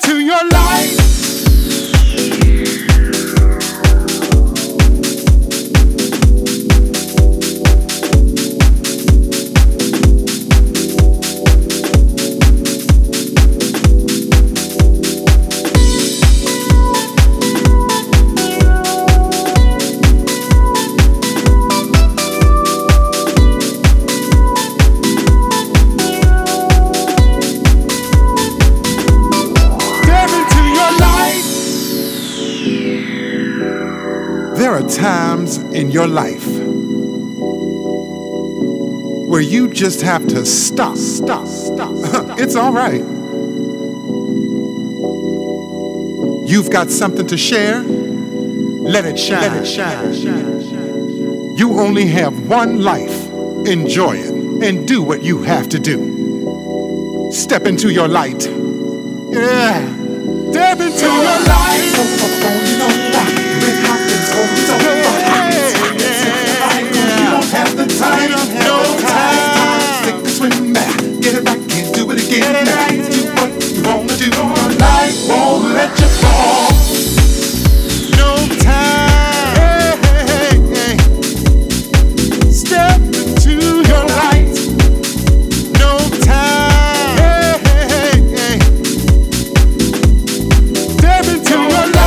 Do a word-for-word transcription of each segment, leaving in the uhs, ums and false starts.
into your life. There are times in your life where you just have to stop, stop, stop. It's all right. You've got something to share. Let it shine. Let it shine. You only have one life. Enjoy it and do what you have to do. Step into your light. Yeah. Step into your light. You know why? It's over. You don't have the time, no time. Sink or swim back, get it back and do it again. Do what you wanna do. Life won't let you fall. No time. Step into your light. No time. Step into your light.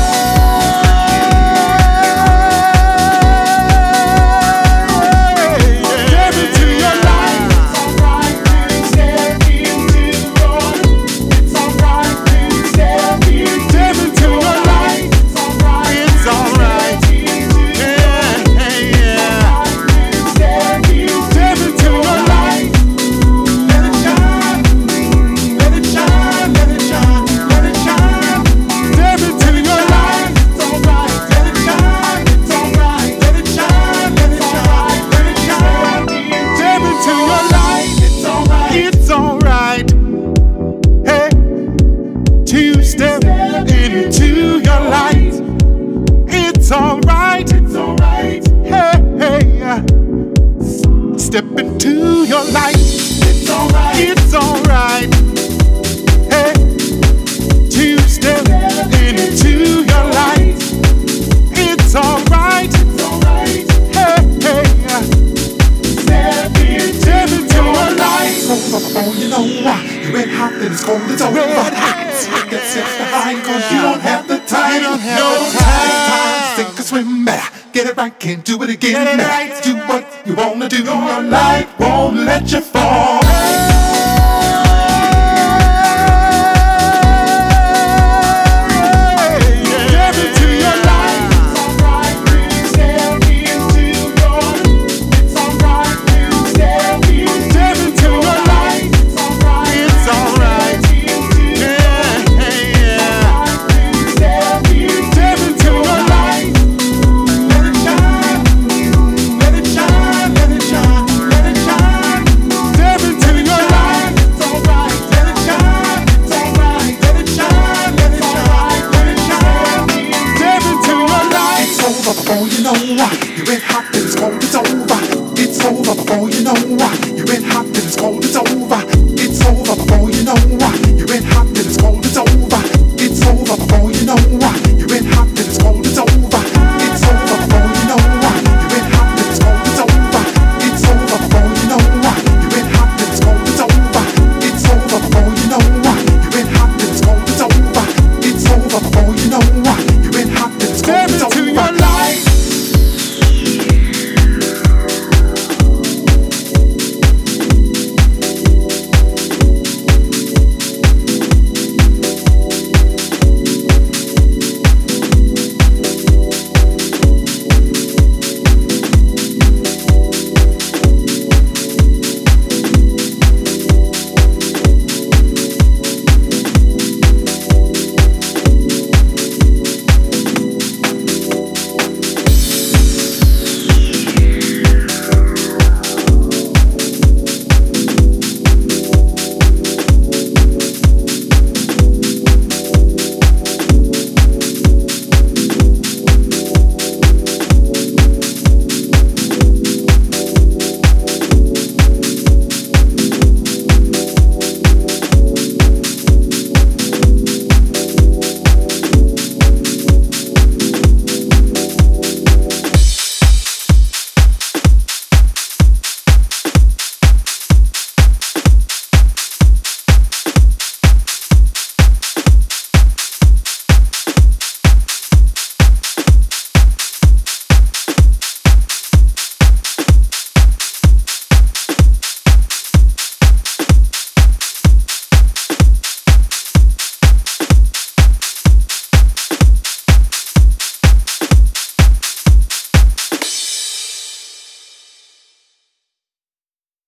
Step into your light. It's alright. It's alright. Hey, to step into your light. It's alright. It's alright. Hey, hey. Step into your light. Oh, you know why? You ain't hot, then it's cold. It's over. Hot. Get set behind, cause you don't have the time. No time. Time. Sink or swim back. Get it right, can't do it again. Right. Do what you wanna do. Your life won't let you fall.